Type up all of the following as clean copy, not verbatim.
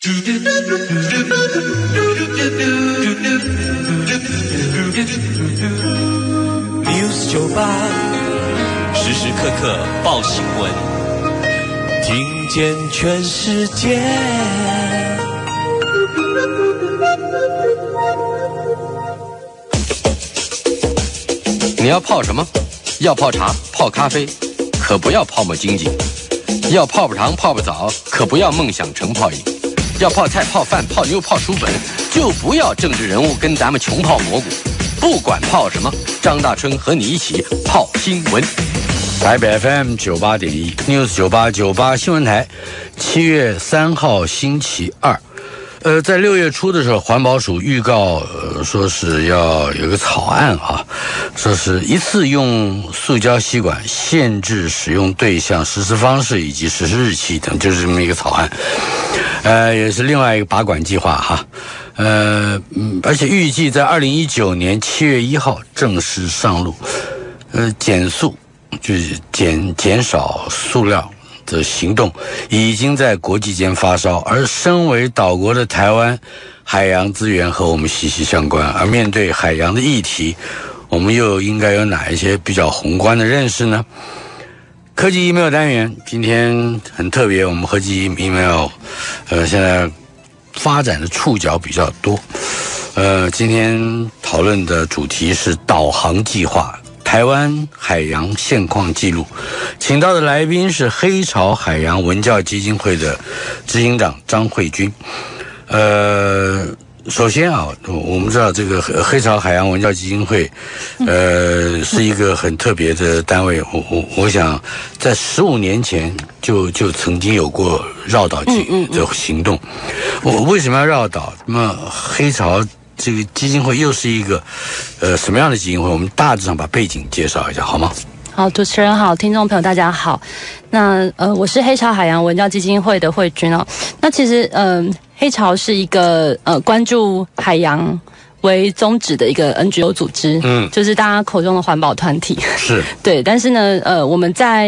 News 98时时刻刻报新闻，听见全世界。 你要泡什么？要泡茶、泡咖啡，可不要泡沫经济；要泡泡糖、泡泡澡，可不要梦想成泡影；要泡菜、泡饭、泡妞、泡书本，就不要政治人物跟咱们穷泡蘑菇。不管泡什么，张大春和你一起泡新闻。台北 FM 98.1 News 98新闻台，7月3号星期二。在6月初的时候，环保署预告，说是要有个草案啊，说是一次用塑胶吸管限制使用对象、实施方式以及实施日期等，就是这么一个草案。也是另外一个拔管计划哈。而且预计在2019年7月1号正式上路。减塑就是减少塑料的行动已经在国际间发烧，而身为岛国的台湾，海洋资源和我们息息相关，而面对海洋的议题，我们又应该有哪一些比较宏观的认识呢？科技 email 单元今天很特别，我们科技 email 现在发展的触角比较多。今天讨论的主题是导航计划，台湾海洋现况记录，请到的来宾是黑潮海洋文教基金会的执行长张慧君。首先啊，我们知道这个黑潮海洋文教基金会，是一个很特别的单位。我想在15年前就曾经有过绕岛的行动。我为什么要绕岛？那么黑潮这个基金会又是一个什么样的基金会？我们大致上把背景介绍一下好吗？ 好，主持人好，听众朋友大家好。那我是黑潮海洋文教基金会的慧君哦。那其实黑潮是一个关注海洋为宗旨的一个 NGO 组织，就是大家口中的环保团体。是。对，但是呢我们在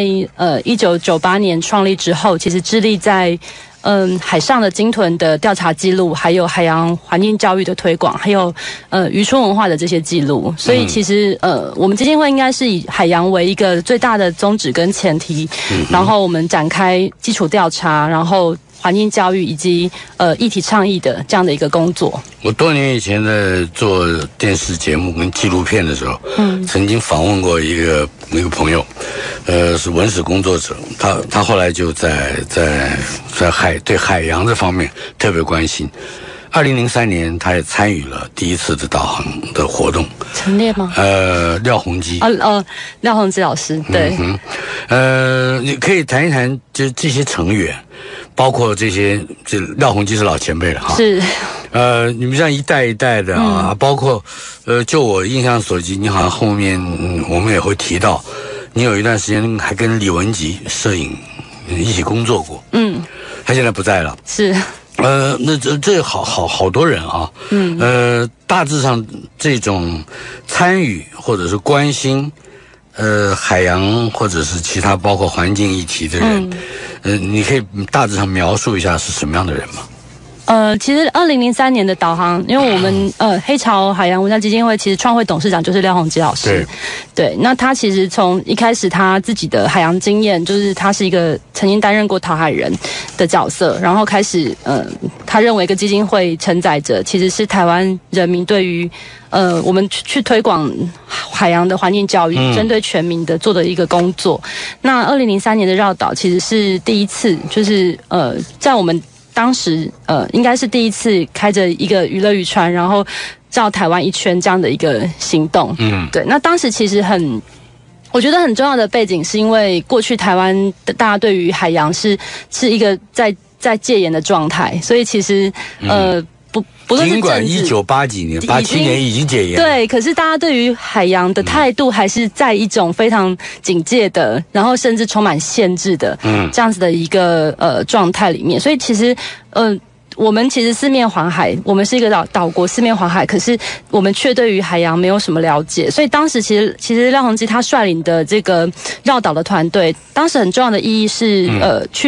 1998年创立之后，其实致力在海上的鲸豚的调查记录，还有海洋环境教育的推广，还有渔村文化的这些记录。所以其实我们基金会应该是以海洋为一个最大的宗旨跟前提，然后我们展开基础调查，然后环境教育以及议题倡议的这样的一个工作。我多年以前在做电视节目跟纪录片的时候，曾经访问过一个朋友，是文史工作者，他后来就在对海洋这方面特别关心。2003年，他也参与了第一次的导航的活动。陈列吗？廖鸿基。廖鸿基老师，对。你可以谈一谈，就这些成员，包括这廖鸿基是老前辈了哈。是。你们这样一代一代的啊，包括就我印象所及，你好像后面我们也会提到，你有一段时间还跟李文吉摄影一起工作过。他现在不在了。是。那这好多人啊。大致上这种参与或者是关心海洋或者是其他包括环境议题的人，你可以大致上描述一下是什么样的人吗？其实2003年的导航，因为我们黑潮海洋文教基金会其实创会董事长就是廖鸿基老师。对，那他其实从一开始他自己的海洋经验，就是他是一个曾经担任过讨海人的角色，然后开始他认为一个基金会承载着其实是台湾人民对于我们去推广海洋的环境教育，针对全民的做的一个工作。那2003年的绕岛其实是第一次，就是在我们当时应该是第一次开着一个娱乐渔船，然后绕台湾一圈这样的一个行动。对。那当时其实我觉得很重要的背景是因为过去台湾大家对于海洋是一个在戒严的状态，所以其实不论是尽管 1980几年、87年已经戒严， 对，可是大家对于海洋的态度还是在一种非常警戒的，然后甚至充满限制的，这样子的一个状态里面。所以其实我们其实四面环海，我们是一个岛国，四面环海，可是我们却对于海洋没有什么了解。所以当时其实廖鸿基他率领的这个绕岛的团队，当时很重要的意义是去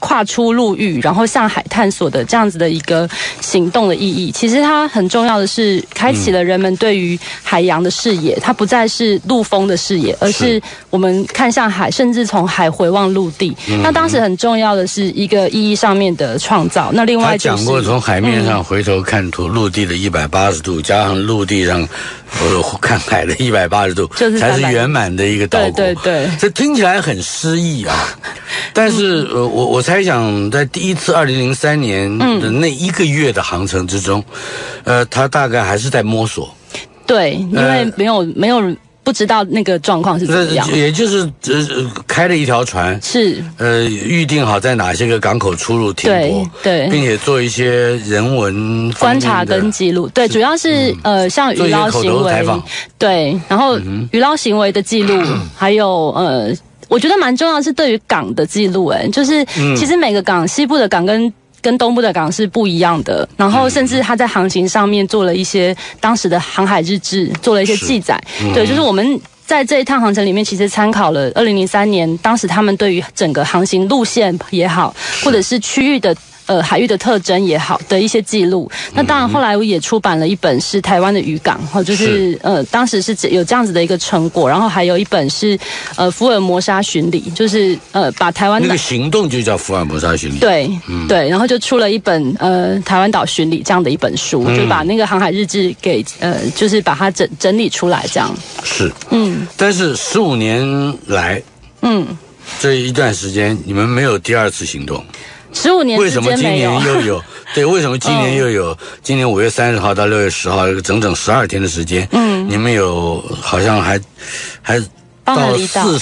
跨出陆域，然后向海探索的这样子的一个行动的意义。其实它很重要的是开启了人们对于海洋的视野，它不再是陆风的视野，而是我们看向海，甚至从海回望陆地。那当时很重要的是一个意义上面的创造。那另外就是他讲过从海面上回头看陆地的180度，加上陆地上看海的180度，才是圆满的一个岛国。 对， 这听起来很诗意啊。但是我猜想在第一次2003年的那1个月的航程之中，他大概还是在摸索。 对，因为没有不知道那个状况是怎么样， 也就是开了一条船， 是预定好在哪些个港口出入停泊， 对， 并且做一些人文观察跟记录，对，主要是像渔捞行为，对，然后渔捞行为的记录，还有我觉得蛮重要的是对于港的记录，就是其实每个港，西部的港跟东部的港是不一样的，然后甚至他在航行上面做了一些当时的航海日志，做了一些记载。对，就是我们在这一趟航程里面，其实参考了2003年当时他们对于整个航行路线也好，或者是区域的海域的特征也好的一些记录。那当然后来我也出版了一本是台湾的渔港，就是当时是有这样子的一个成果，然后还有一本是福尔摩沙巡礼，就是把台湾的那个行动就叫福尔摩沙巡礼。 对，对，然后就出了一本台湾岛巡礼这样的一本书，就把那个航海日志给就是把它整理出来这样。 是，但是15年来，这一段时间你们没有第二次行动。 15年为什么今年又有？对，为什么今年又有？今年5月30号到6月10号，整整12天的时间，你们有好像还到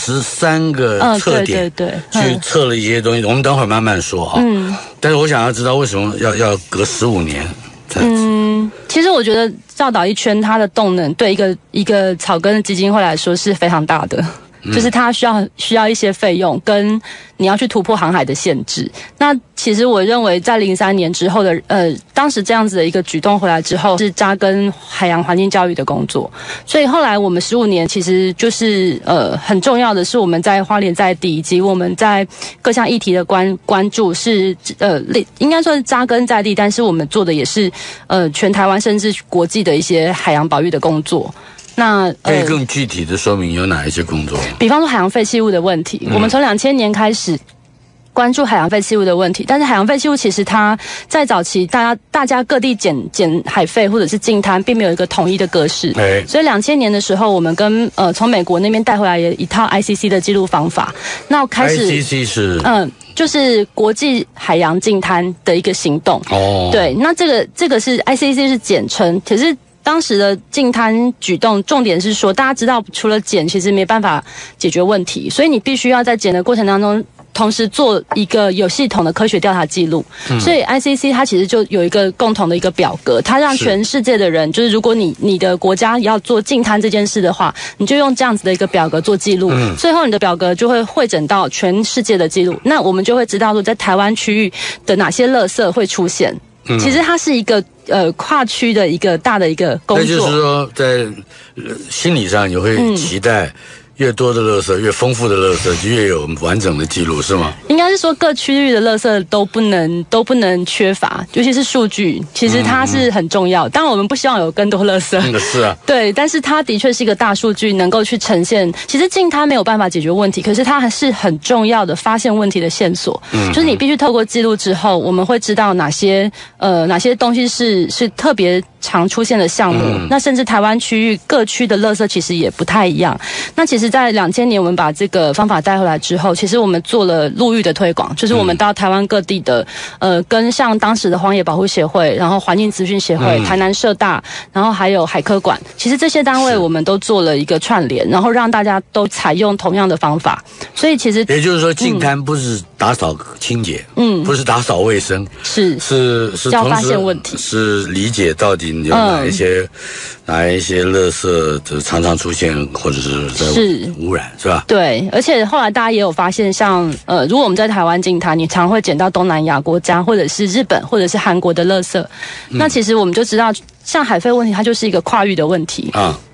43个测点， 对， 去测了一些东西。我们等会儿慢慢说啊。但是我想要知道为什么要隔15年？ 其实我觉得绕岛一圈，它的动能对一个草根的基金会来说是非常大的。就是它需要一些费用，跟你要去突破航海的限制。那其实我认为在03年之后的当时这样子的一个举动回来之后，是扎根海洋环境教育的工作。所以后来我们15年其实就是很重要的是我们在花莲在地以及我们在各项议题的关注是应该说是扎根在地，但是我们做的也是全台湾甚至国际的一些海洋保育的工作。那可以更具体的说明有哪一些工作？ 比方说海洋废弃物的问题，我们从2000年开始关注海洋废弃物的问题，但是海洋废弃物其实它在早期大家各地捡海废或者是净滩，并没有一个统一的格式。所以2000年的时候，我们跟从美国那边带回来一套 ICC 的记录方法。那开始 ICC 是就是国际海洋净滩的一个行动。对，那这个是 ICC 是简称，可是当时的净滩举动，重点是说，大家知道，除了减，其实没办法解决问题，所以你必须要在减的过程当中，同时做一个有系统的科学调查记录。所以 ICC 它其实就有一个共同的一个表格，它让全世界的人，就是如果你的国家要做净滩这件事的话，你就用这样子的一个表格做记录，最后你的表格就会汇整到全世界的记录，那我们就会知道说，在台湾区域的哪些垃圾会出现。其实它是一个跨区的一个大的一个工作。那就是说，在心理上你会期待越多的垃圾，越丰富的垃圾，就越有完整的记录，是吗？ 应该是说各区域的垃圾都不能缺乏，尤其是数据，其实它是很重要。当然，我们不希望有更多垃圾， 是啊， 对，但是它的确是一个大数据，能够去呈现。其实净滩没有办法解决问题，可是它还是很重要的发现问题的线索。就是你必须透过记录之后，我们会知道哪些东西是特别常出现的项目。那甚至台湾区域各区的垃圾其实也不太一样。那其实在2000年我们把这个方法带回来之后，其实我们做了陆域的推广，就是我们到台湾各地的跟像当时的荒野保护协会，然后环境资讯协会、台南社大，然后还有海科馆，其实这些单位我们都做了一个串联，然后让大家都采用同样的方法。所以其实也就是说，净滩不是打扫清洁，不是打扫卫生，是要发现问题， 是理解到底有哪一些垃圾常常出现，或者是在污染，是吧？ 对，而且后来大家也有发现，像如果我们在台湾净滩，你常会捡到东南亚国家或者是日本或者是韩国的垃圾，那其实我们就知道，像海废问题，它就是一个跨域的问题啊。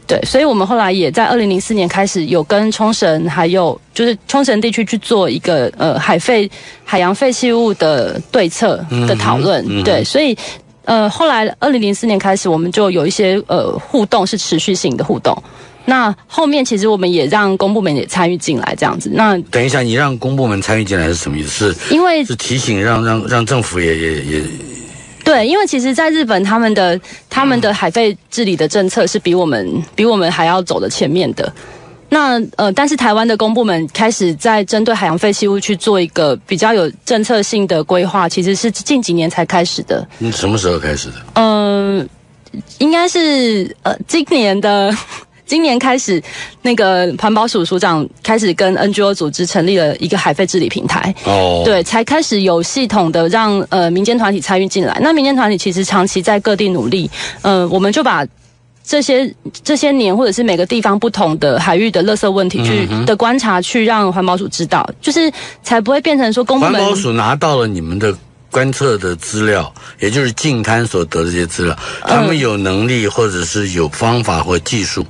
对，所以我们后来也在2004年开始有跟冲绳还有就是冲绳地区去做一个海洋废弃物的对策的讨论。对，所以后来2004年开始，我们就有一些互动是持续性的互动。那后面其实我们也让公部门也参与进来，这样子。那等一下，你让公部门参与进来是什么意思？ 因为是提醒让政府也。 对，因为其实在日本，他们的海废治理的政策是比我们还要走的前面的。那但是台湾的公部门开始在针对海洋废弃物去做一个比较有政策性的规划，其实是近几年才开始的。 你什么时候开始的？ 应该是今年开始，那个环保署署长开始跟 NGO 组织成立了一个海废治理平台。对，才开始有系统的让民间团体参与进来。那民间团体其实长期在各地努力，我们就把这些年或者是每个地方不同的海域的垃圾问题的观察，去让环保署知道，就是才不会变成说公部门。 环保署拿到了你们的观测的资料，也就是净滩所得的这些资料，他们有能力或者是有方法或技术，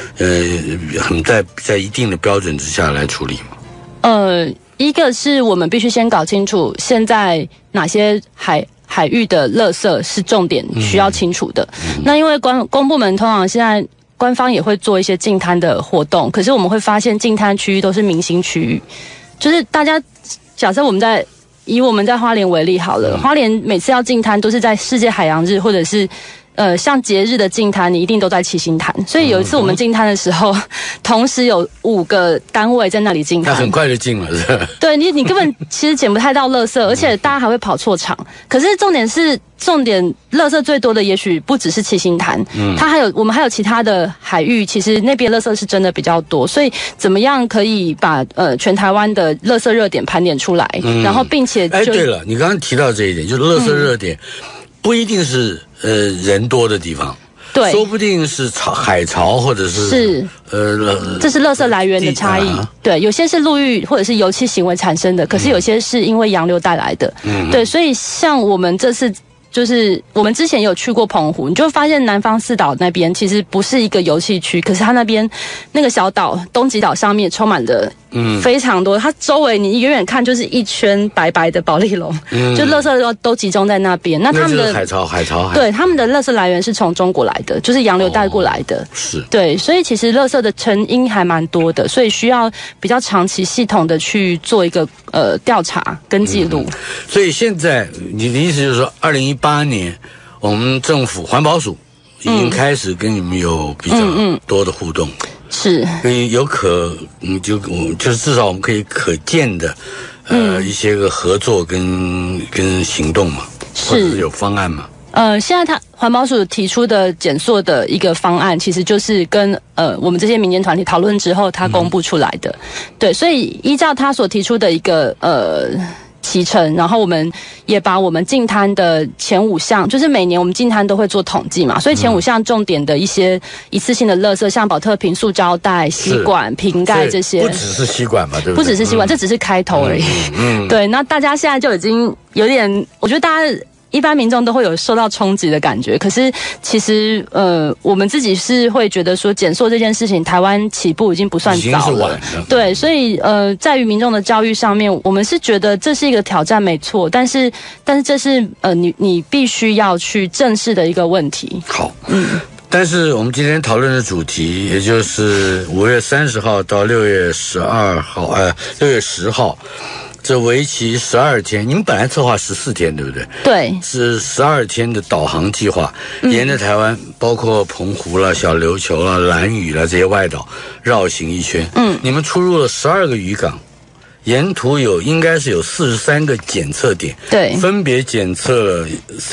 在一定的标准之下来处理吗？ 一个是我们必须先搞清楚现在哪些海域的垃圾是重点需要清楚的。那因为公部门通常现在官方也会做一些净滩的活动，可是我们会发现净滩区域都是明星区域，就是大家假设以我们在花莲为例好了，花莲每次要净滩都是在世界海洋日或者是像节日的净滩，你一定都在七星潭。所以有一次我们净滩的时候，同时有5个单位在那里净滩， 那很快就净了，是吧？ 对，你根本其实捡不太到垃圾，而且大家还会跑错场。可是重点，垃圾最多的也许不只是七星潭，我们还有其他的海域，其实那边垃圾是真的比较多。所以怎么样可以把全台湾的垃圾热点盘点出来，然后并且对了，你刚刚提到这一点，就是垃圾热点不一定是人多的地方。 对， 说不定是海潮，或者是这是垃圾来源的差异。对，有些是陆域或者是油气行为产生的，可是有些是因为洋流带来的。对，所以像我们这次就是我们之前有去过澎湖，你就发现南方四岛那边其实不是一个油气区，可是它那边那个小岛东极岛上面充满着非常多，它周围你远远看就是一圈白白的保丽龙，就垃圾都集中在那边。那他们的海潮， 对，他们的垃圾来源是从中国来的，就是洋流带过来的。 是，对， 所以其实垃圾的成因还蛮多的，所以需要比较长期系统的去做一个调查跟记录。 所以现在你的意思就是说2018年我们政府环保署已经开始跟你们有比较多的互动。 是， 可以就是至少我们可以可见的一些个合作跟行动嘛，或者是有方案嘛。 现在环保署提出的减塑的一个方案，其实就是跟我们这些民间团体讨论之后，他公布出来的。对，所以依照他所提出的一个期程，然后我们也把我们净滩的前5项，就是每年我们净滩都会做统计嘛，所以前5项重点的一些一次性的垃圾，像保特瓶、塑胶袋、吸管、瓶盖这些， 不只是吸管嘛，对不对？ 不只是吸管，这只是开头而已。对，那大家现在就已经有点，我觉得大家一般民众都会有受到冲击的感觉，可是其实我们自己是会觉得说减塑这件事情，台湾起步已经不算早了，对，所以在于民众的教育上面，我们是觉得这是一个挑战没错，但是这是你必须要去正视的一个问题。 好，但是我们今天讨论的主题，也就是5月30号到6月12号，6月10号。这为期12天，你们本来策划14天，对不对？ 对， 是12天的导航计划，沿着台湾，包括澎湖了、小琉球了、兰屿了这些外岛绕行一圈。你们出入了12个渔港，沿途应该是有43个检测点， 对， 分别检测了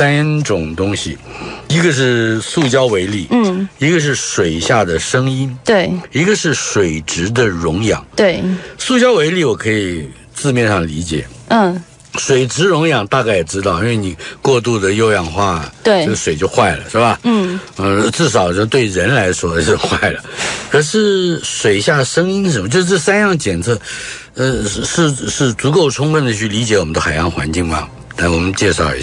3种东西，一个是塑胶微粒，一个是水下的声音，对，一个是水质的溶氧，对。塑胶微粒我可以字面上理解，水质溶氧大概也知道，因为你过度的优氧化，对，这个水就坏了，是吧？至少就对人来说是坏了。可是水下声音是什么？就是这3样检测，是足够充分的去理解我们的海洋环境吗？来，我们介绍一下。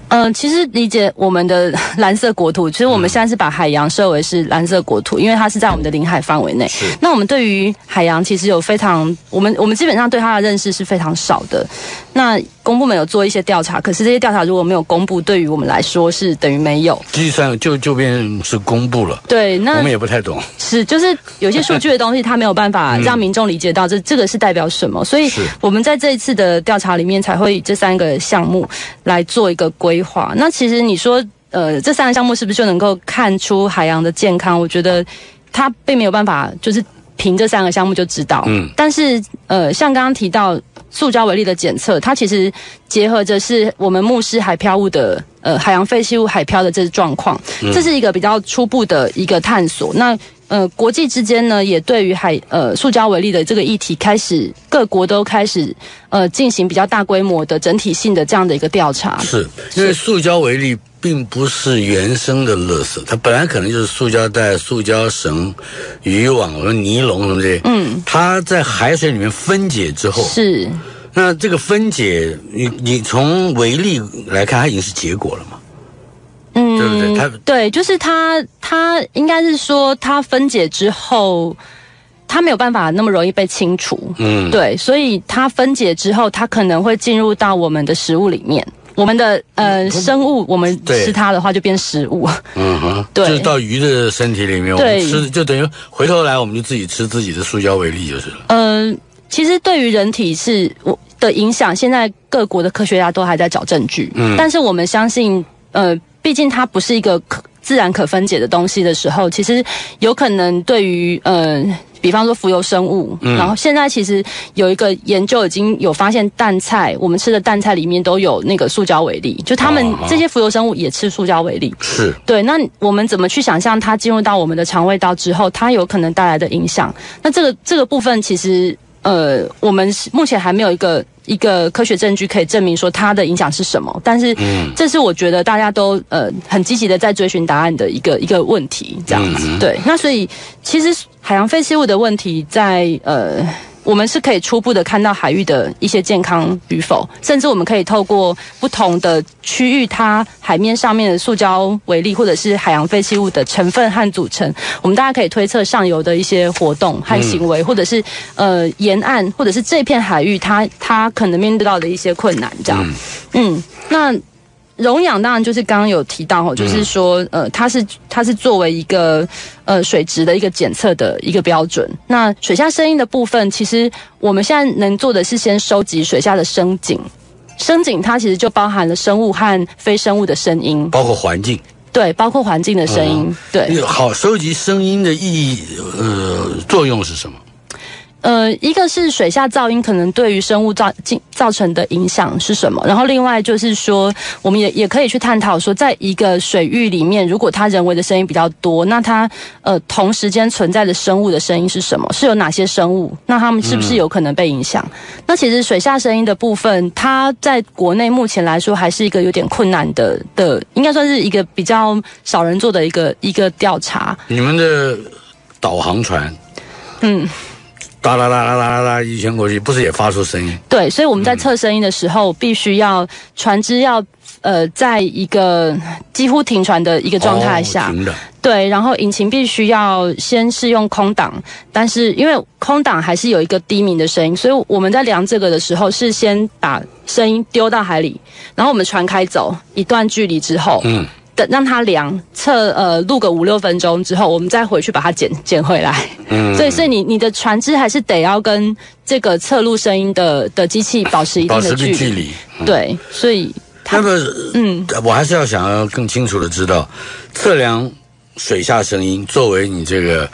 其实理解我们的蓝色国土，其实我们现在是把海洋设为是蓝色国土，因为它是在我们的领海范围内。那我们对于海洋其实有非常，我们基本上对它的认识是非常少的。那公部门有做一些调查，可是这些调查如果没有公布，对于我们来说是等于没有。计算就变是公布了。 对，那我们也不太懂。 是，就是有些数据的东西，它没有办法让民众理解到这个是代表什么，所以我们在这一次的调查里面才会以这3个项目来做一个规划。那其实你说，这3个项目是不是就能够看出海洋的健康？我觉得它并没有办法，就是凭这3个项目就知道。但是像刚刚提到塑胶微粒的检测，它其实结合着是我们目视海漂物的海洋废弃物海漂的这状况，这是一个比较初步的一个探索。那国际之间呢，也对于塑胶微粒的这个议题各国都开始进行比较大规模的整体性的这样的一个调查。是因为塑胶微粒并不是原生的垃圾，它本来可能就是塑胶袋、塑胶绳、渔网或者尼龙什么这些。它在海水里面分解之后，是那这个分解，你从微粒来看，它已经是结果了嘛？对不对？ 对，就是它应该是说，它分解之后，它没有办法那么容易被清除。对，所以它分解之后，它可能会进入到我们的食物里面。我们的生物，我们吃它的话就变食物。对， 就是到鱼的身体里面，我们吃就等于回头来，我们就自己吃自己的塑胶微粒就是了。 其实对于人体的影响，现在各国的科学家都还在找证据。但是我们相信，毕竟它不是一个自然可分解的东西的时候，其实有可能对于比方说浮游生物，然后现在其实有一个研究已经有发现我们吃的蛋菜里面都有那个塑胶微粒，就他们这些浮游生物也吃塑胶微粒。是对，那我们怎么去想象它进入到我们的肠胃道之后，它有可能带来的影响？那这个部分其实我们目前还没有一个科学证据可以证明说它的影响是什么，但是这是我觉得大家都很积极的在追寻答案的一个问题，这样子。对，那所以其实海洋废弃物的问题在我们是可以初步的看到海域的一些健康与否，甚至我们可以透过不同的区域，它海面上面的塑胶微粒或者是海洋废弃物的成分和组成，我们大家可以推测上游的一些活动和行为，或者是沿岸或者是这片海域它可能面对到的一些困难，这样。那溶氧当然就是刚刚有提到，就是说它是作为一个水质的一个检测的一个标准。那水下声音的部分，其实我们现在能做的是先收集水下的声景，声景它其实就包含了生物和非生物的声音， 包括环境。 对，包括环境的声音。对， 好，收集声音的意义作用是什么？ 一个是水下噪音可能对于生物造成的影响是什么，然后另外就是说，我们也可以去探讨说，在一个水域里面，如果它人为的声音比较多，那它同时间存在的生物的声音是什么？是有哪些生物？那它们是不是有可能被影响？那其实水下声音的部分，它在国内目前来说还是一个有点困难的，应该算是一个比较少人做的一个调查。 你们的导航船，哒啦啦啦啦啦一圈过去，不是也发出声音？ 对，所以我们在测声音的时候，必须要船只要在一个几乎停船的一个状态下， 停的。 对，然后引擎必须要先是用空档，但是因为空档还是有一个低鸣的声音，所以我们在量这个的时候是先把声音丢到海里，然后我们船开走一段距离之后，等让它量录个5-6分钟之后，我们再回去把它捡回来。所以你的船只还是得要跟这个测录声音的机器保持一定的距离。对，所以那么我还是想要更清楚的知道，测量水下声音作为你这个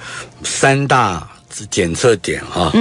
3大检测点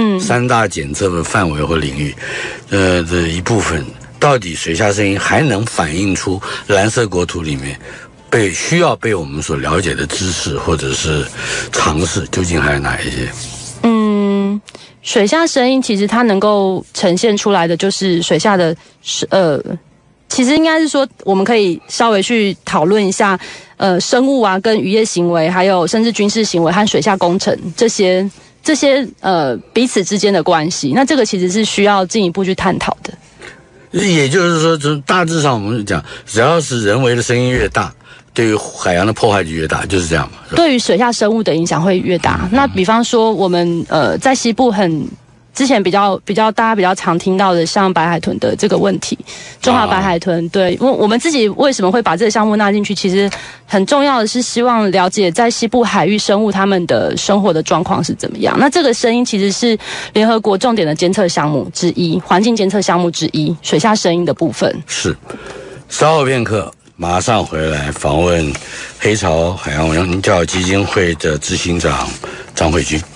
3大检测的范围或领域的一部分，到底水下声音还能反映出蓝色国土里面需要被我们所了解的知识或者是常识，究竟还有哪一些？ 水下声音其实它能够呈现出来的就是水下的其实应该是说，我们可以稍微去讨论一下生物啊跟渔业行为，还有甚至军事行为和水下工程这些彼此之间的关系。那这个其实是需要进一步去探讨的。 也就是说，从大致上我们讲，只要是人为的声音越大，对于海洋的破坏就越大，就是这样嘛。 对于水下生物的影响会越大。那比方说，我们在西部之前比较大家比较常听到的，像白海豚的这个问题，中华白海豚，对，因为我们自己为什么会把这个项目纳进去，其实很重要的是希望了解在西部海域生物它们的生活的状况是怎么样。那这个声音其实是联合国重点的监测项目之一，环境监测项目之一，水下声音的部分。 是，稍后片刻。马上回来访问黑潮海洋文教基金会的执行长张慧君。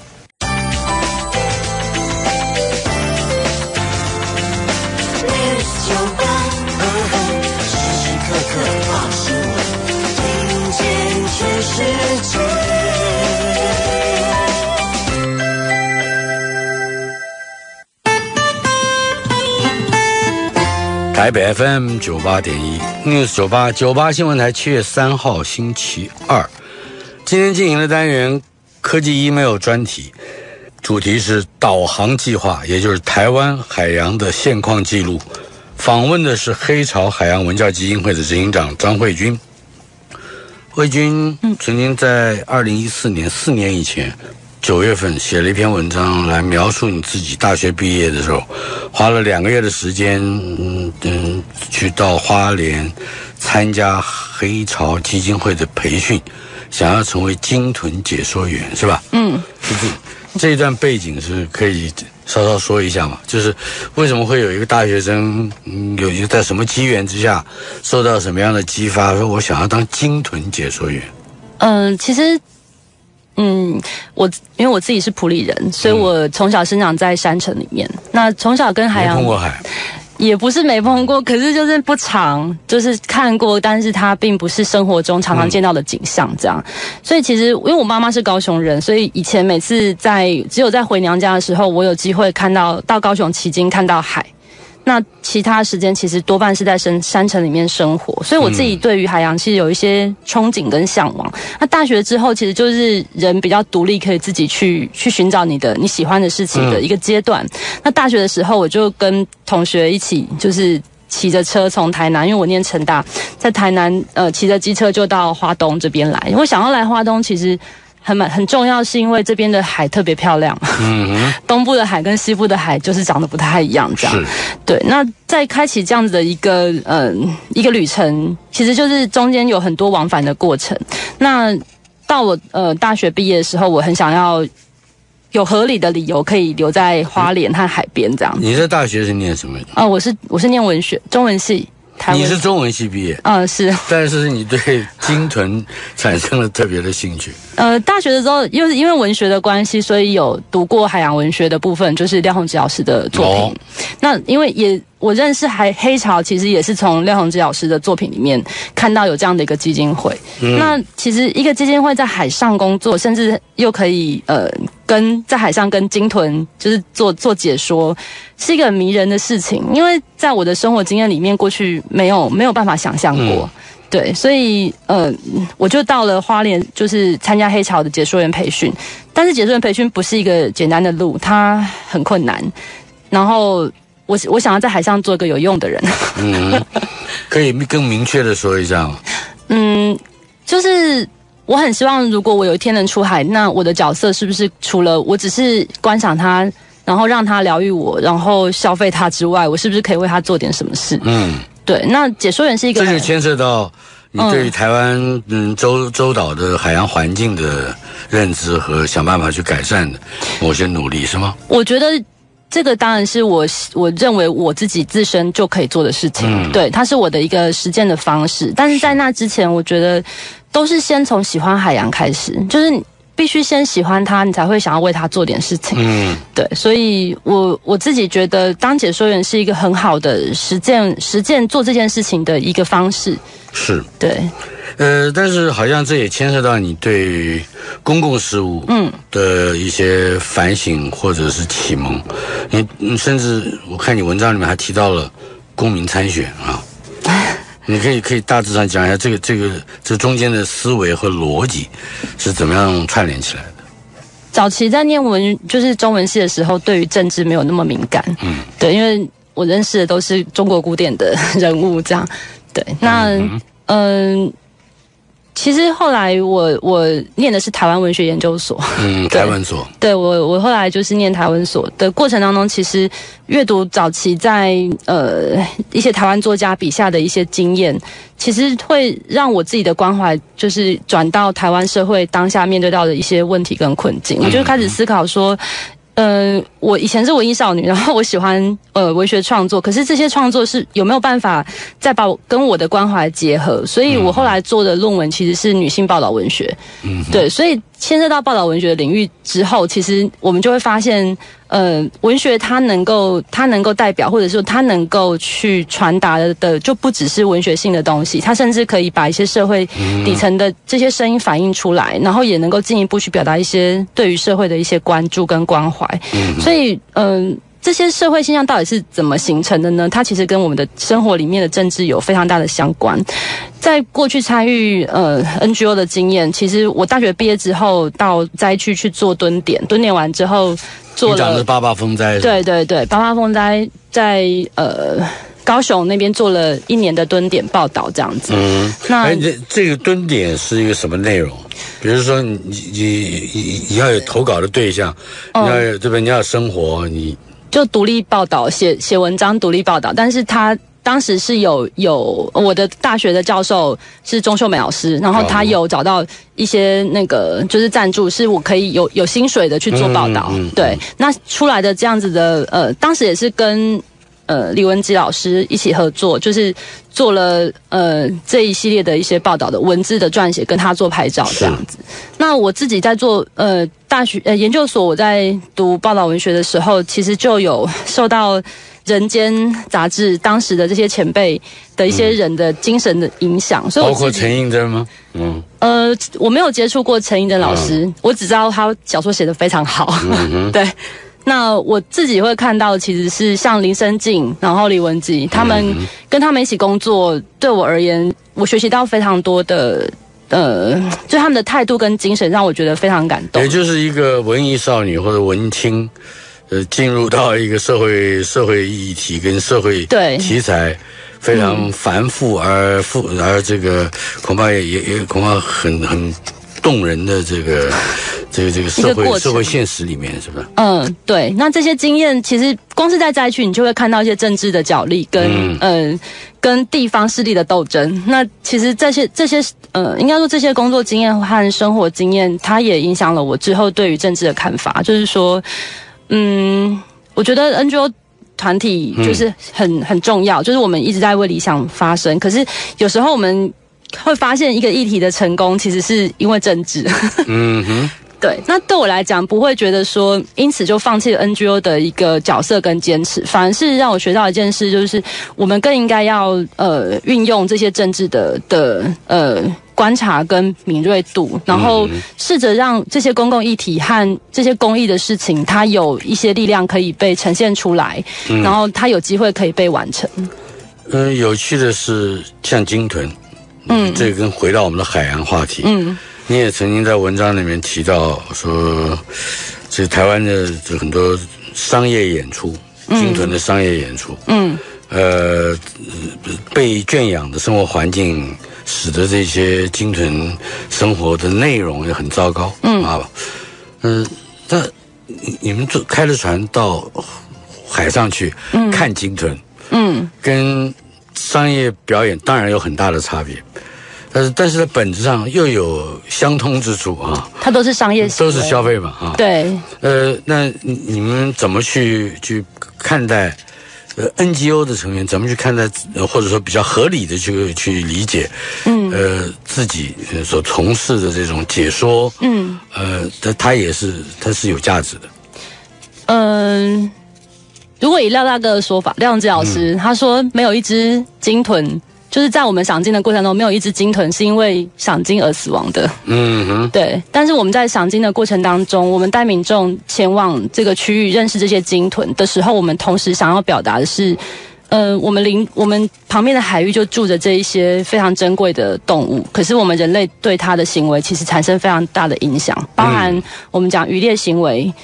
台北 FM 98.1 News 98新闻台7月3号星期二，今天进行的单元科技 email 专题，主题是导航计划，也就是台湾海洋的现况记录。访问的是黑潮海洋文教基金会的执行长张慧君。慧君曾经在2014年4年以前9月份写了一篇文章来描述你自己大学毕业的时候，花了2个月的时间，去到花莲参加黑潮基金会的培训，想要成为鲸豚解说员，是吧？这一段背景是可以稍稍说一下嘛？就是为什么会有一个大学生，有一个在什么机缘之下，受到什么样的激发，说我想要当鲸豚解说员？ 其实。因为我自己是埔里人，所以我从小生长在山城里面。那从小跟海洋没碰过海， 也不是没碰过，可是就是不常，就是看过，但是它并不是生活中常常见到的景象这样。所以其实因为我妈妈是高雄人，所以以前每次只有在回娘家的时候，我有机会到高雄旗津看到海。那其他时间其实多半是在山城里面生活，所以我自己对于海洋其实有一些憧憬跟向往。那大学之后，其实就是人比较独立，可以自己去寻找你喜欢的事情的一个阶段。那大学的时候，我就跟同学一起就是骑着车从台南，因为我念成大，在台南骑着机车就到花东这边来。我想要来花东，其实很重要，是因为这边的海特别漂亮。东部的海跟西部的海就是长得不太一样，这样。对，那在开启这样子的一个旅程，其实就是中间有很多往返的过程。那到我大学毕业的时候，我很想要有合理的理由可以留在花莲和海边这样。 你在大学是念什么？ 我是念文学，中文系。 你是中文系毕业， 是， 但是你对鲸豚产生了特别的兴趣。 大学的时候，又是因为文学的关系，所以有读过海洋文学的部分，就是廖鸿基老师的作品。那因为我认识黑潮，其实也是从廖鸿基老师的作品里面看到有这样的一个基金会。那其实一个基金会在海上工作，甚至又可以在海上跟鲸豚就是做解说，是一个很迷人的事情。因为在我的生活经验里面，过去没有办法想象过。对，所以我就到了花莲，就是参加黑潮的解说员培训。但是解说员培训不是一个简单的路，它很困难。然后我想要在海上做一个有用的人。 可以更明确的说一下吗？ 就是我很希望，如果我有一天能出海，那我的角色是不是除了我只是观赏它，然后让它疗愈我，然后消费它之外，我是不是可以为它做点什么事？对，那解说员是一个， 这就牵涉到你对于台湾周岛的海洋环境的认知和想办法去改善的某些努力，是吗？ 我觉得这个当然是我认为我自己自身就可以做的事情，对，它是我的一个实践的方式。但是在那之前，我觉得都是先从喜欢海洋开始，就是必须先喜欢它，你才会想要为它做点事情。对，所以我自己觉得当解说员是一个很好的实践做这件事情的一个方式。 是， 对。 但是好像这也牵涉到你对公共事务的一些反省或者是启蒙。你甚至我看你文章里面还提到了公民参选啊。你可以大致上讲一下这中间的思维和逻辑是怎么样串联起来的？早期在念就是中文系的时候，对于政治没有那么敏感。对，因为我认识的都是中国古典的人物这样。对，那其实后来我念的是台湾文学研究所， 台文所。 对，我后来就是念台文所的过程当中，其实阅读早期在一些台湾作家笔下的一些经验，其实会让我自己的关怀就是转到台湾社会当下面对到的一些问题跟困境，我就开始思考说。我以前是文艺少女，然后我喜欢文学创作，可是这些创作是有没有办法再把我跟我的关怀结合？所以我后来做的论文其实是女性报道文学，对，所以牵涉到报道文学的领域之后，其实我们就会发现，文学它能够代表，或者说它能够去传达的，就不只是文学性的东西，它甚至可以把一些社会底层的这些声音反映出来，然后也能够进一步去表达一些对于社会的一些关注跟关怀。所以，这些社会现象到底是怎么形成的呢？它其实跟我们的生活里面的政治有非常大的相关。在过去参与NGO 的经验，其实我大学毕业之后到灾区去做蹲点完之后做了。你讲的八八风灾。 对对对，八八风灾在高雄那边做了1年的蹲点报道这样子。那这个蹲点是一个什么内容？比如说你要有投稿的对象，你要有这边你要有生活，你就独立报道，写文章独立报道，但是他当时是有我的大学的教授是钟秀美老师，然后他有找到一些那个就是赞助，是我可以有薪水的去做报道。对，那出来的这样子的当时也是跟李文基老师一起合作，就是做了这一系列的一些报道的文字的撰写，跟他做拍照这样子。那我自己在做大学研究所，我在读报道文学的时候，其实就有受到《人间》杂志当时的这些前辈的一些人的精神的影响，所以包括陈映真吗？ 我没有接触过陈映真老师，我只知道他小说写得非常好。对。那我自己会看到，其实是像林生静，然后李文基，他们跟他们一起工作，对我而言，我学习到非常多的，就他们的态度跟精神，让我觉得非常感动。 也就是一个文艺少女或者文青，进入到一个社会议题跟社会题材非常繁复而这个恐怕也恐怕很动人的这个社会现实里面，是不是？ 对。那这些经验，其实光是在灾区，你就会看到一些政治的角力跟地方势力的斗争。那其实这些应该说这些工作经验和生活经验，它也影响了我之后对于政治的看法。就是说，我觉得 NGO 团体就是很重要，就是我们一直在为理想发声，可是有时候我们会发现一个议题的成功其实是因为政治。对，那对我来讲不会觉得说因此就放弃了 NGO 的一个角色跟坚持，反而是让我学到一件事，就是我们更应该要运用这些政治的观察跟敏锐度，然后试着让这些公共议题和这些公益的事情，它有一些力量可以被呈现出来，然后它有机会可以被完成。 有趣的是像鲸豚，这个跟回到我们的海洋话题，你也曾经在文章里面提到说，这台湾的很多商业演出，鲸豚的商业演出，被圈养的生活环境，使得这些鲸豚生活的内容也很糟糕，那你们开着船到海上去看鲸豚，跟商业表演当然有很大的差别。但是在本质上又有相通之处啊，它都是商业行为， 都是消费嘛啊。 对。 那你们怎么去看待NGO 的成员怎么去看待，或者说比较合理的去理解，自己所从事的这种解说，它是有价值的。 如果以廖大哥的说法，廖永基老师他说，没有一只鲸豚。就是在我们赏鲸的过程中，没有一只鲸豚是因为赏鲸而死亡的。对。但是我们在赏鲸的过程当中，我们带民众前往这个区域认识这些鲸豚的时候，我们同时想要表达的是，我们旁边的海域就住着这一些非常珍贵的动物，可是我们人类对它的行为其实产生非常大的影响，包含我们讲渔猎行为。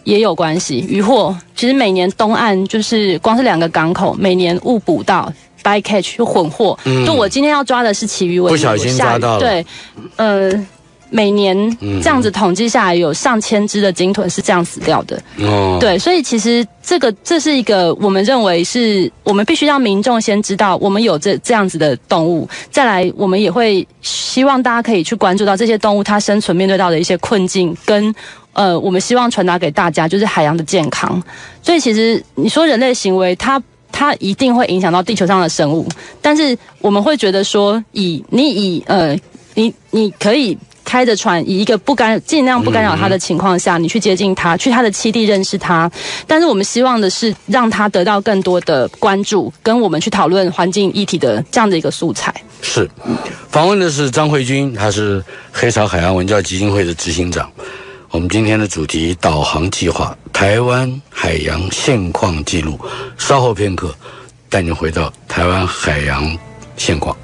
也有关系。渔获其实每年东岸就是光是2个港口，每年误捕到 bycatch 就混货，就我今天要抓的是旗鱼尾， 不小心抓到了， 对，每年这样子统计下来，有上千只的鲸豚是这样死掉的。对，所以其实这是一个我们认为是我们必须让民众先知道我们有这样子的动物，再来我们也会希望大家可以去关注到这些动物它生存面对到的一些困境，跟我们希望传达给大家就是海洋的健康。所以其实你说人类行为它一定会影响到地球上的生物，但是我们会觉得说你可以开着船，以一个尽量不干扰它的情况下，你去接近它，去它的栖地认识它。但是我们希望的是让它得到更多的关注，跟我们去讨论环境议题的这样的一个素材。 是，访问的是张慧君，他是黑潮海洋文教基金会的执行长。我们今天的主题导航计划，台湾海洋现况记录。稍后片刻，带您回到台湾海洋现况。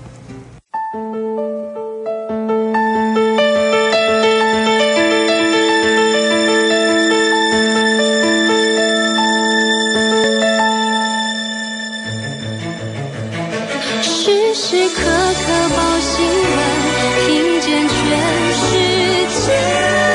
时时刻刻报新闻，听见全世界。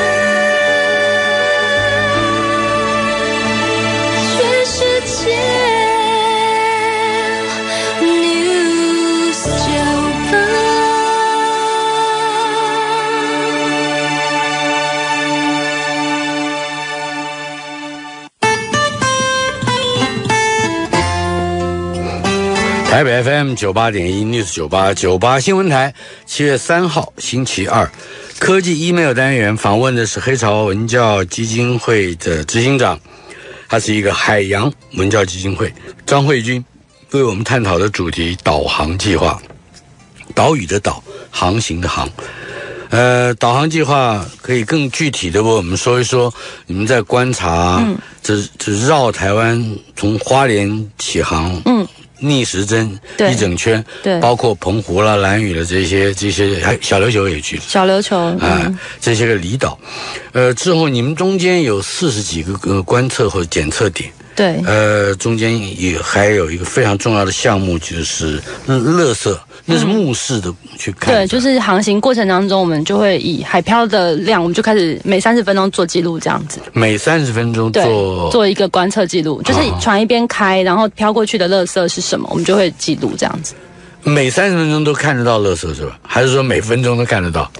台北 FM 98.1 News 98新闻台，7月3号星期二，科技 email 单元访问的是黑潮文教基金会的执行长，他是一个海洋文教基金会，张慧君，为我们探讨的主题导航计划，岛屿的岛，航行的航。导航计划可以更具体的为我们说一说，你们在观察，这绕台湾从花莲起航，逆时针一整圈， 对， 包括澎湖啦、兰屿的这些小琉球也去了， 小琉球这些个离岛，之后你们中间有40几个观测或者检测点， 对， 中间也还有一个非常重要的项目，就是垃圾，那是目视的去看， 对，就是航行过程当中，我们就会以海漂的量，我们就开始每30分钟做记录，这样子。每 30分钟做一个观测记录，就是船一边开，然后飘过去的垃圾是什么，我们就会记录这样子。 每30分钟都看得到垃圾是吧？还是说每分钟都看得到？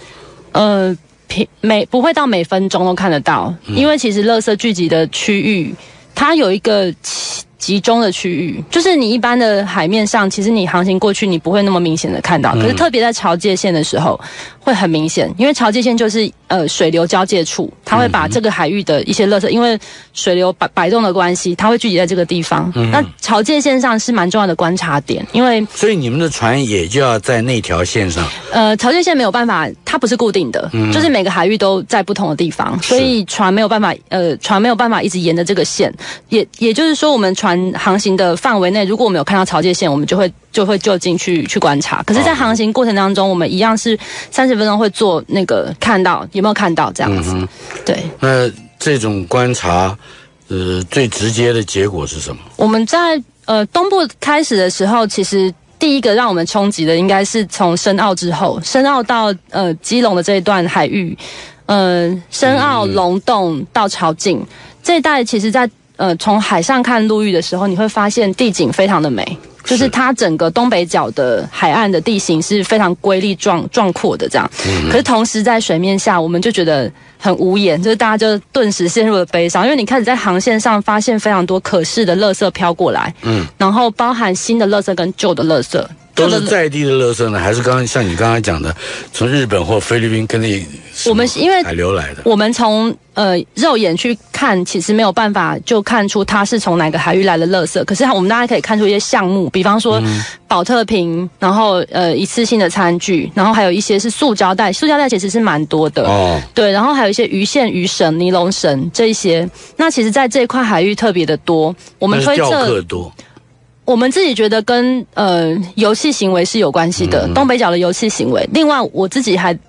不会到每分钟都看得到，因为其实垃圾聚集的区域，它有一个集中的区域，就是你一般的海面上，其实你航行过去，你不会那么明显的看到，可是特别在潮界线的时候会很明显，因为潮界线就是水流交界处，它会把这个海域的一些垃圾，因为水流摆动的关系，它会聚集在这个地方。那潮界线上是蛮重要的观察点，因为所以你们的船也就要在那条线上。 潮界线没有办法，它不是固定的，就是每个海域都在不同的地方，所以船没有办法一直沿着这个线，也就是说我们船航行的范围内，如果我们有看到潮界线，我们就会就近去观察。可是，在航行过程当中，我们一样是30分钟会做那个看到有没有看到这样子。对。 那这种观察，最直接的结果是什么？ 我们在东部开始的时候，其实第一个让我们冲击的，应该是从深澳之后，深澳到基隆的这一段海域，深澳、龙洞到潮境这一带，其实在从海上看陆域的时候，你会发现地景非常的美，就是它整个东北角的海岸的地形是非常瑰丽壮阔的这样。可是同时在水面下，我们就觉得很无言，就是大家就顿时陷入了悲伤，因为你开始在航线上发现非常多可视的垃圾飘过来，然后包含新的垃圾跟旧的垃圾。 都是在地的垃圾呢，还是像你刚才讲的，从日本或菲律宾跟我们因为海流来的？我们从肉眼去看，其实没有办法就看出它是从哪个海域来的垃圾。可是我们大家可以看出一些项目，比方说保特瓶，然后一次性的餐具，然后还有一些是塑胶袋，塑胶袋其实是蛮多的。对，然后还有一些鱼线、鱼绳、尼龙绳这一些。那其实在这一块海域特别的多，我们推测钓客多。 我们自己觉得跟游戏行为是有关系的，东北角的游戏行为。另外，我自己还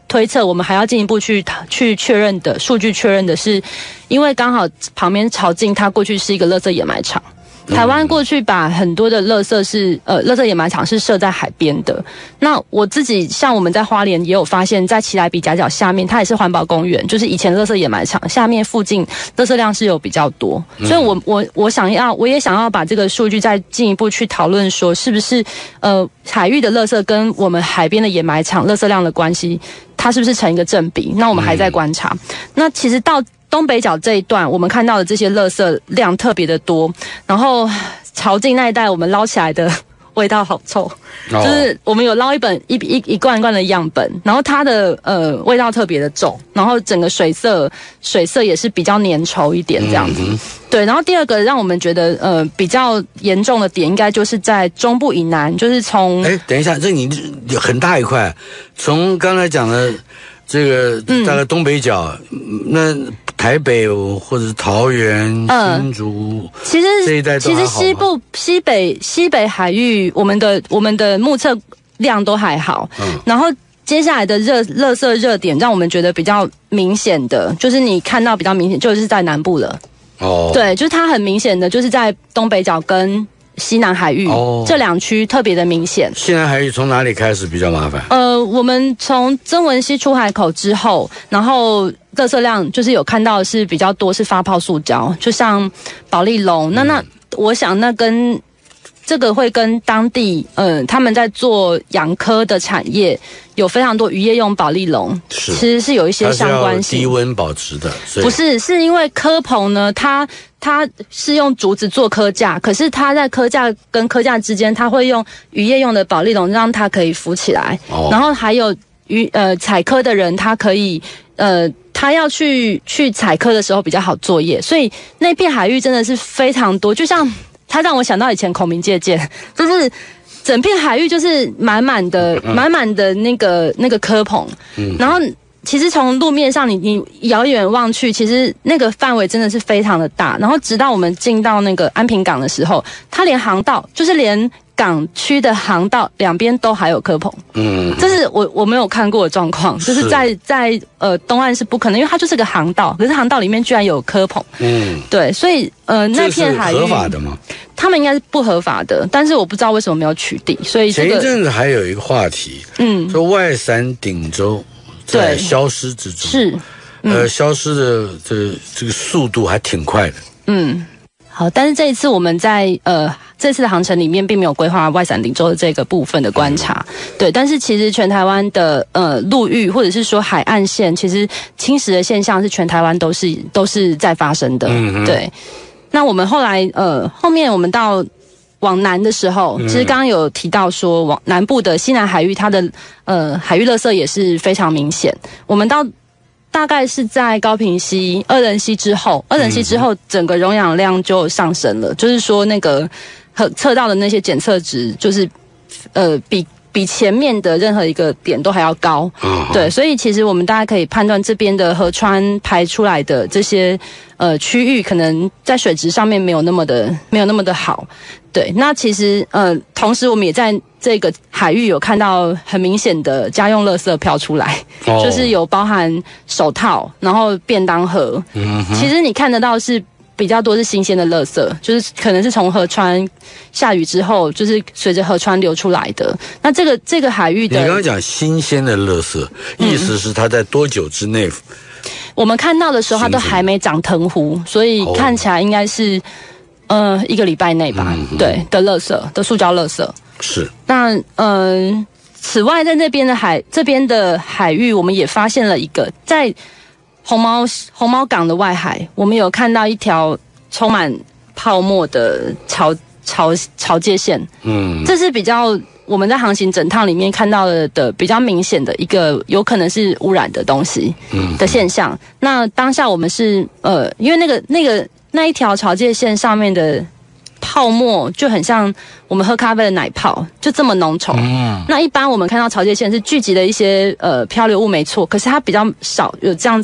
推测，我们还要进一步去确认的数据确认的是，因为刚好旁边潮境它过去是一个垃圾掩埋场。台湾过去把很多的垃圾掩埋场是设在海边的。那我自己像我们在花莲也有发现，在奇莱比夹角下面，它也是环保公园，就是以前垃圾掩埋场下面附近垃圾量是有比较多。所以我也想要把这个数据再进一步去讨论说，是不是海域的垃圾跟我们海边的掩埋场垃圾量的关系，它是不是成一个正比？那我们还在观察。那其实到东北角这一段，我们看到的这些垃圾量特别的多，然后潮境那一带我们捞起来的味道好臭，就是我们有捞一罐一罐的样本，然后它的味道特别的重，然后整个水色也是比较粘稠一点这样子。对，然后第二个让我们觉得比较严重的点，应该就是在中部以南，就是从等一下，这你很大一块，从刚才讲的这个大概东北角，那台北或者是桃园、新竹， 其实这一带都还好吗？ 其实西北海域，我们的目测量都还好。然后接下来的垃圾热点，让我们觉得比较明显的，就是你看到比较明显，就是在南部了。对，就是它很明显的，就是在东北角跟西南海域这两区特别的明显。 西南海域从哪里开始比较麻烦？ 我们从曾文溪出海口之后，然后垃圾量就是有看到的是比较多是发泡塑胶，就像保丽龙。那我想那跟这个会跟当地他们在做养科的产业有非常多渔业用保丽龙，其实是有一些相关性。 低温保持的， 不是因为科棚呢，它是用竹子做科架，可是它在科架跟科架之间，它会用渔业用的保丽龙让它可以浮起来。然后还有采科的人，他可以他要去采科的时候比较好作业，所以那片海域真的是非常多，就像它让我想到以前孔明借箭，就是整片海域就是满满的那个科棚，然后其实从路面上你遥远望去，其实那个范围真的是非常的大。然后直到我们进到那个安平港的时候，它连航道，就是连港区的航道两边都还有科棚。这是我没有看过的状况，就是在东岸是不可能，因为它就是个航道，可是航道里面居然有科棚。对，所以那片海域这是合法的吗？ 他们应该是不合法的，但是我不知道为什么没有取缔。所以前一阵子还有一个话题，说外伞顶洲在消失之中，是消失的这个速度还挺快的。 好，但是这一次我们在这次的航程里面并没有规划外伞顶洲的这个部分的观察。对，但是其实全台湾的陆域或者是说海岸线，其实侵蚀的现象是全台湾都是在发生的。对。那我们后来后面我们到往南的时候，其实刚刚有提到说往南部的西南海域，它的海域垃圾也是非常明显。我们到大概是在高屏溪、二仁溪之后，整个容氧量就上升了，就是说那个测到的那些检测值，就是比前面的任何一个点都还要高。对，所以其实我们大家可以判断这边的河川排出来的这些区域，可能在水质上面没有那么的好。对，那其实同时我们也在这个海域有看到很明显的家用垃圾飘出来，就是有包含手套，然后便当盒。其实你看得到是比较多是新鲜的垃圾，就是可能是从河川下雨之后，就是随着河川流出来的。那这个海域的， 你刚刚讲新鲜的垃圾，意思是它在多久之内？ 我们看到的时候，它都还没长藤壶，所以看起来应该是1个礼拜内吧。对的，垃圾的塑胶垃圾是。 那此外，在这边的海域，我们也发现了一个在红毛港的外海，我们有看到一条充满泡沫的潮界线。这是比较我们在航行整趟里面看到的比较明显的一个有可能是污染的东西的现象。那当下我们是因为那一条潮界线上面的泡沫就很像我们喝咖啡的奶泡，就这么浓稠。那一般我们看到潮界线是聚集的一些漂流物，没错，可是它比较少有这样子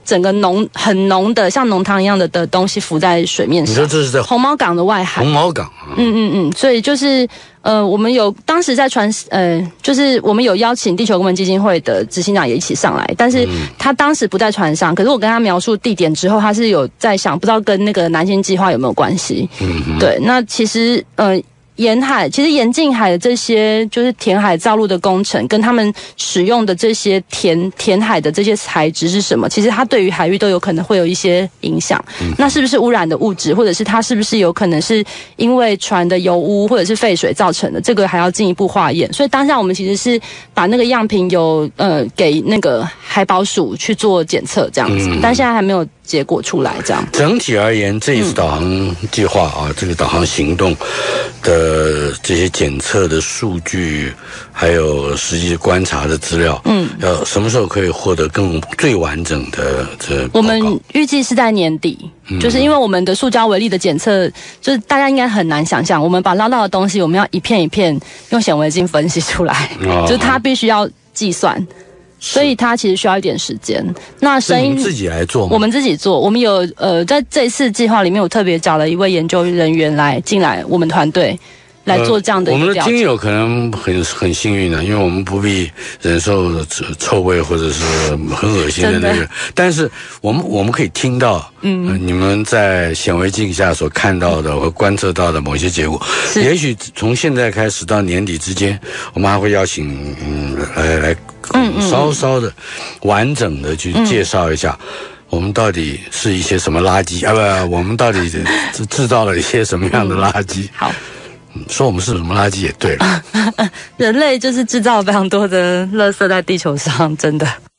整个很浓的像浓汤一样的东西浮在水面上。 你说这是在红毛港的外海？ 红毛港啊。 所以就是我们当时在就是我们有邀请地球公民基金会的执行长也一起上来，但是他当时不在船上，可是我跟他描述地点之后，他是有在想，不知道跟那个南星计划有没有关系。对，那其实沿近海的这些就是填海造陆的工程，跟他们使用的这些填海的这些材质是什么？其实它对于海域都有可能会有一些影响。那是不是污染的物质，或者是它是不是有可能是因为船的油污或者是废水造成的？这个还要进一步化验。所以当下我们其实是把那个样品给那个海保署去做检测这样子，但现在还没有结果出来。这样整体而言，这一次导航计划啊，这个导航行动的这些检测的数据，还有实际观察的资料，要什么时候可以获得最完整的这报告？ 我们预计是在年底，就是因为我们的塑胶微粒的检测，就是大家应该很难想象，我们把捞到的东西，我们要一片一片用显微镜分析出来，就是它必须要计算。所以它其实需要一点时间。那声音自己来做吗？ 我们自己做。我们有在这一次计划里面，我特别找了一位研究人员进来我们团队来做这样的一个调查。 我们的听友可能很幸运的，因为我们不必忍受臭味或者是很恶心的那个，但是我们可以听到，你们在显微镜下所看到的和观测到的某些结果。也许从现在开始到年底之间，我们还会邀请来稍稍的完整的去介绍一下。我们到底是一些什么垃圾我们到底制造了一些什么样的垃圾？ 好。 说我们是什么垃圾也对了， 人类就是制造了非常多的垃圾在地球上，真的。